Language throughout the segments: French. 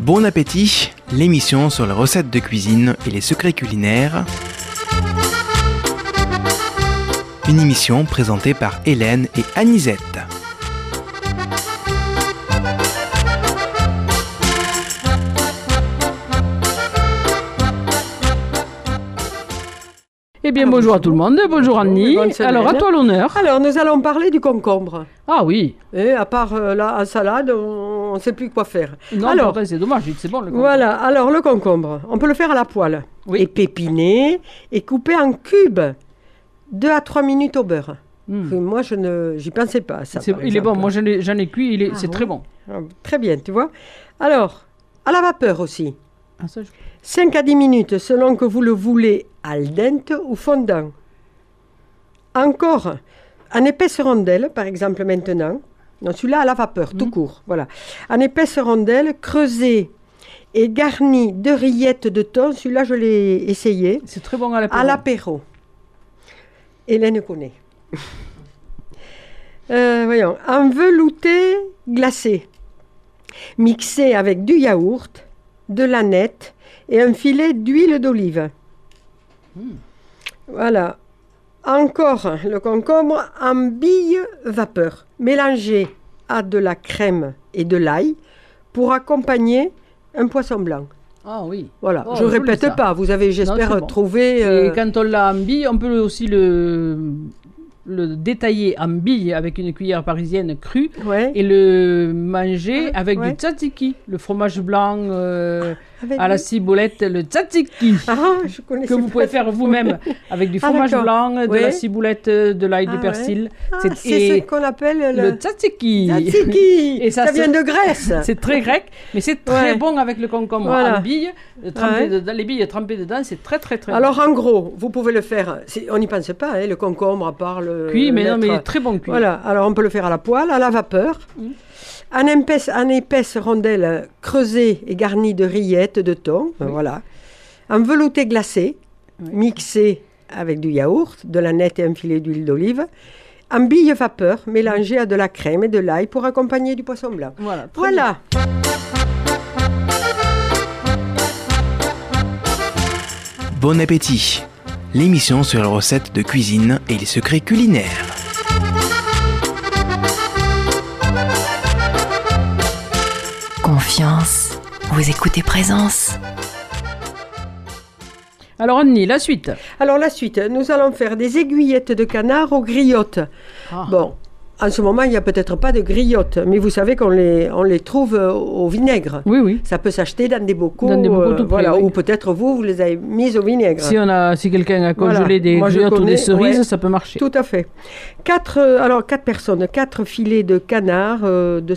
Bon appétit, l'émission sur les recettes de cuisine et les secrets culinaires. Une émission présentée par Hélène et Anisette. Eh bien, bonjour à tout le monde, bonjour Annie. Alors, à toi l'honneur. Alors, nous allons parler du concombre. Ah oui. Et à part la salade, on ne sait plus quoi faire. Non, alors, c'est dommage, c'est bon le concombre. Voilà, alors le concombre, on peut le faire à la poêle. Oui. Et pépiner et couper en cubes. 2 à 3 minutes au beurre. Moi, j'y pensais pas à ça. Il est bon, moi j'en ai cuit, c'est bon. très bon. Très bien, tu vois. Alors, à la vapeur aussi. Ah, ça, 5 à 10 minutes selon que vous le voulez al dente ou fondant. Encore, en épaisse rondelle, par exemple maintenant. Non, celui-là à la vapeur, tout court. Voilà. En épaisse rondelle, creusée et garnie de rillettes de thon. Celui-là, je l'ai essayé. C'est très bon à l'apéro. À l'apéro. Hélène connaît. Voyons. En velouté glacé. Mixé avec du yaourt, de l'aneth et un filet d'huile d'olive. Voilà. Encore le concombre en billes vapeur, mélangé à de la crème et de l'ail pour accompagner un poisson blanc. Ah oui. Voilà, Oh, je ne répète pas, vous avez, j'espère, trouvé... Et quand on l'a en billes, on peut aussi le détailler en billes avec une cuillère parisienne crue et le manger avec du tzatziki, le fromage blanc à la ciboulette, le tzatziki, que vous pouvez faire vous-même avec du fromage blanc, de la ciboulette, de l'ail, du persil. C'est ce qu'on appelle le tzatziki. Et ça vient de Grèce. C'est très grec, mais c'est très bon avec le concombre en billes, les billes trempées dedans, c'est très très très Alors en gros, vous pouvez le faire, on n'y pense pas, le concombre à part le... Cuit, mais non, mais très bon cuit. Voilà, alors on peut le faire à la poêle, à la vapeur, en épaisse rondelle creusée et garnie de rillettes de thon, voilà, en velouté glacé, mixé avec du yaourt, de l'aneth et un filet d'huile d'olive, en billes vapeur, mélangé à de la crème et de l'ail pour accompagner du poisson blanc. Voilà. Bon appétit, l'émission sur les recettes de cuisine et les secrets culinaires. Confiance, vous écoutez Présence. Alors Annie, la suite. Alors la suite, nous allons faire des aiguillettes de canard aux griottes. Bon, en ce moment, il n'y a peut-être pas de griottes, mais vous savez qu'on les trouve au vinaigre. Oui. Ça peut s'acheter dans des bocaux, tout près, ou peut-être vous les avez mises au vinaigre. Si quelqu'un a congelé des griottes ou des cerises, ça peut marcher. Tout à fait. 4 personnes, 4 filets de canard de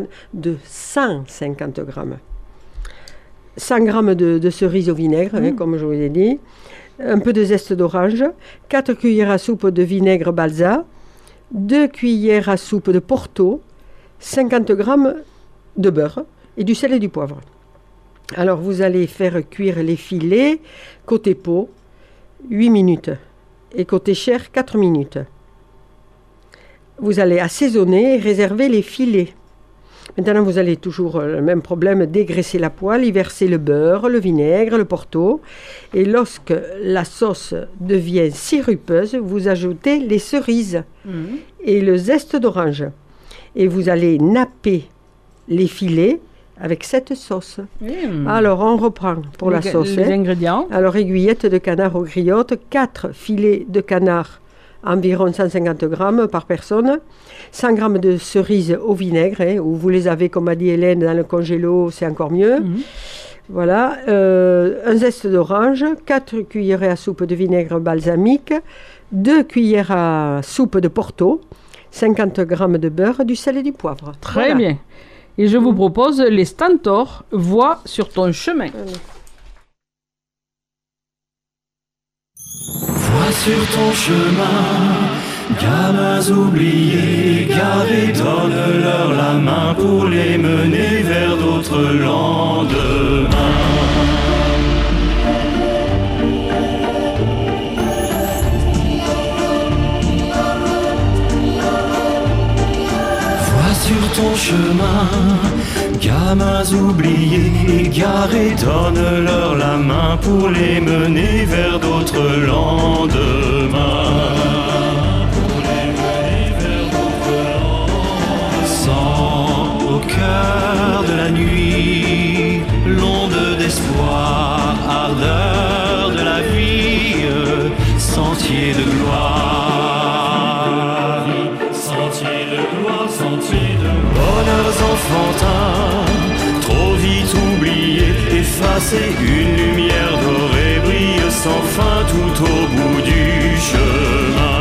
150 grammes. 100 grammes de cerises au vinaigre, comme je vous ai dit. Un peu de zeste d'orange. 4 cuillères à soupe de vinaigre balsa. 2 cuillères à soupe de Porto, 50 grammes de beurre et du sel et du poivre. Alors, vous allez faire cuire les filets côté peau 8 minutes et côté chair 4 minutes. Vous allez assaisonner et réserver les filets. Maintenant, vous allez toujours le même problème, dégraisser la poêle, y verser le beurre, le vinaigre, le Porto. Et lorsque la sauce devient sirupeuse, vous ajoutez les cerises et le zeste d'orange. Et vous allez napper les filets avec cette sauce. Alors, on reprend pour la sauce. Les ingrédients. Alors, aiguillettes de canard aux griottes, 4 filets de canard, environ 150 grammes par personne. 100 grammes de cerises au vinaigre, ou vous les avez, comme a dit Hélène, dans le congélo, c'est encore mieux. Voilà. Un zeste d'orange, 4 cuillères à soupe de vinaigre balsamique, 2 cuillères à soupe de Porto, 50 grammes de beurre, du sel et du poivre. Très bien. Et je vous propose les Stentors, voix sur ton chemin. Voix sur ton chemin, gamins oubliés, garés, donne-leur la main pour les mener vers d'autres lendemains. Voix sur ton chemin, gamins oubliés, égarés, donne-leur la main pour les mener vers d'autres lendemains. Sans au cœur de la nuit, l'onde d'espoir, ardeur de la vie, sentier de gloire, sentier de gloire, sentier de bonheurs enfantins, trop vite oubliés, effacés, une lumière dorée brille sans fin tout au bout du chemin.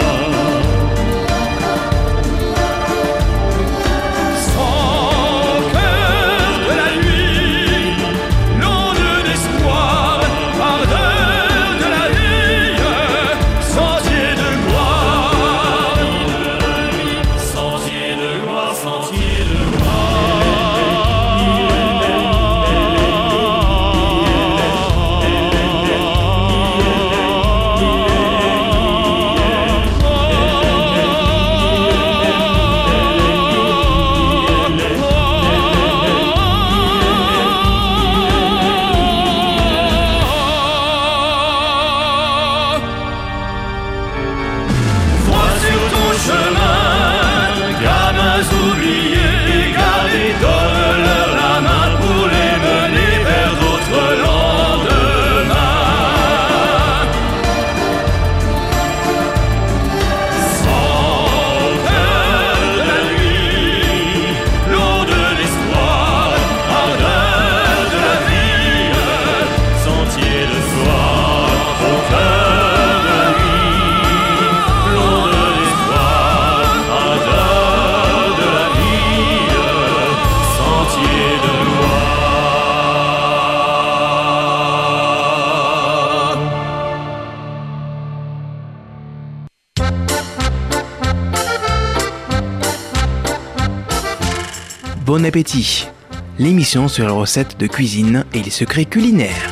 Bon appétit, l'émission sur les recettes de cuisine et les secrets culinaires.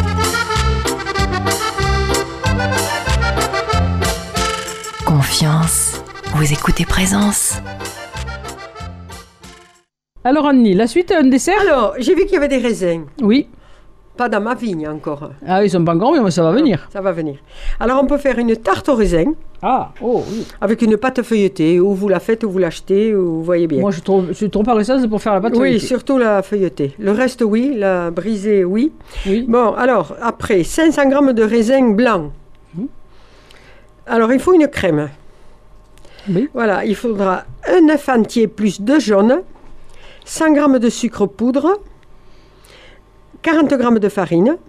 Confiance, vous écoutez Présence. Alors Annie, la suite, un dessert? Alors, j'ai vu qu'il y avait des raisins. Oui. Pas dans ma vigne encore. Ah, ils sont pas grands, mais ça va venir. Ça va venir. Alors, on peut faire une tarte au raisin. Ah, oh oui. Avec une pâte feuilletée, ou vous la faites, ou vous l'achetez, ou vous voyez bien. Moi, je suis trop paresseuse pour faire la pâte feuilletée. Oui, surtout la feuilletée. Le reste, oui. La brisée, oui. Oui. Bon, alors, après, 500 g de raisin blanc. Alors, il faut une crème. Oui. Voilà, il faudra un œuf entier plus 2 jaunes, 100 g de sucre poudre, 40 g de farine,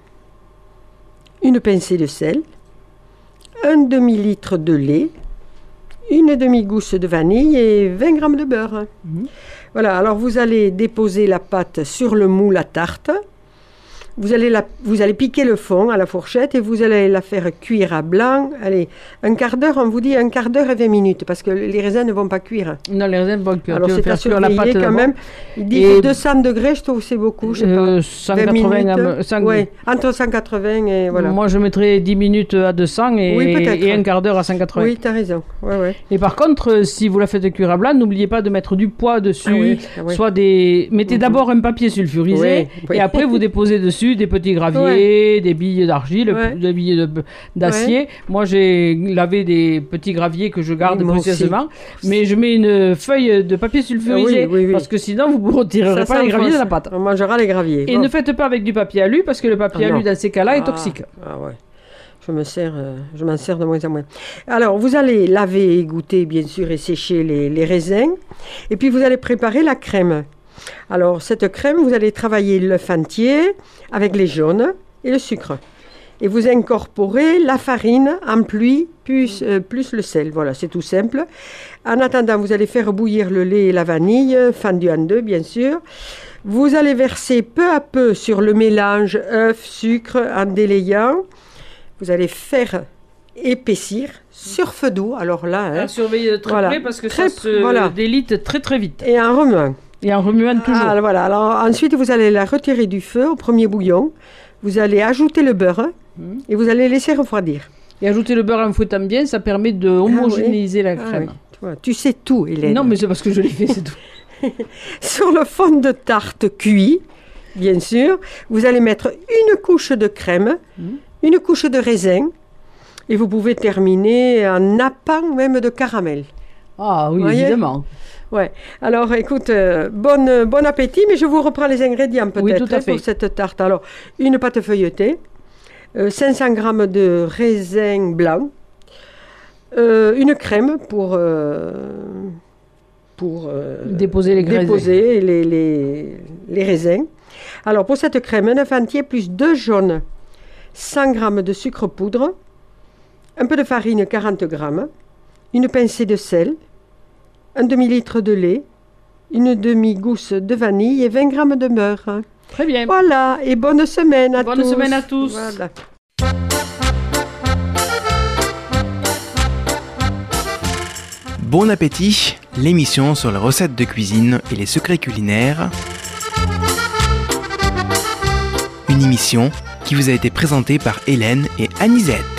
une pincée de sel, un demi-litre de lait, une demi-gousse de vanille et 20 g de beurre. Voilà, alors vous allez déposer la pâte sur le moule à tarte. Vous allez piquer le fond à la fourchette et vous allez la faire cuire à blanc. Allez, un quart d'heure, on vous dit un quart d'heure et 20 minutes parce que les raisins ne vont pas cuire. Non, les raisins ne vont pas cuire. Alors c'est à surveiller quand même. Il dit que 200 degrés, je trouve que c'est beaucoup. Je sais pas. 180 ouais, entre 180 et voilà. Moi, je mettrais 10 minutes à 200 et un quart d'heure à 180. Oui, tu as raison. Ouais. Et par contre, si vous la faites cuire à blanc, n'oubliez pas de mettre du poids dessus. Soit mettez d'abord un papier sulfurisé et après vous déposez dessus des petits graviers, des billes d'argile, des billes d'acier. Ouais. Moi, j'ai lavé des petits graviers que je garde précieusement, mais je mets une feuille de papier sulfurisé parce que sinon, vous ne retirerez pas les graviers de la pâte. On mangera les graviers. Et ne faites pas avec du papier alu parce que le papier alu, dans ces cas-là, est toxique. Ah ouais. Je m'en sers de moins en moins. Alors, vous allez laver, égoutter, bien sûr, et sécher les raisins. Et puis, vous allez préparer la crème. Alors, cette crème, vous allez travailler l'œuf entier avec les jaunes et le sucre. Et vous incorporez la farine en pluie plus le sel. Voilà, c'est tout simple. En attendant, vous allez faire bouillir le lait et la vanille, fendu en deux, bien sûr. Vous allez verser peu à peu sur le mélange œuf, sucre, en délayant. Vous allez faire épaissir sur feu doux. Alors là, surveillez de très près parce que ça se délite très très vite. Et en remuant. Et en remuant toujours. Ah, voilà. Alors ensuite, vous allez la retirer du feu au premier bouillon. Vous allez ajouter le beurre et vous allez laisser refroidir. Et ajouter le beurre en fouettant bien, ça permet de homogénéiser la crème. Oui. Tu sais tout, Hélène. Non, mais c'est parce que je l'ai fait, c'est tout. Sur le fond de tarte cuit, bien sûr, vous allez mettre une couche de crème, une couche de raisin, et vous pouvez terminer en nappant même de caramel. Ah oui, évidemment. Ouais. Alors, écoute, bon appétit, mais je vous reprends les ingrédients peut-être pour cette tarte. Alors, une pâte feuilletée, 500 g de raisin blanc, une crème pour déposer les raisins. Alors, pour cette crème, un œuf entier plus 2 jaunes, 100 g de sucre poudre, un peu de farine, 40 g, une pincée de sel, un demi-litre de lait, une demi-gousse de vanille et 20 g de beurre. Très bien. Voilà, et bonne semaine à tous. Bonne semaine à tous. Voilà. Bon appétit, l'émission sur les recettes de cuisine et les secrets culinaires. Une émission qui vous a été présentée par Hélène et Anisette.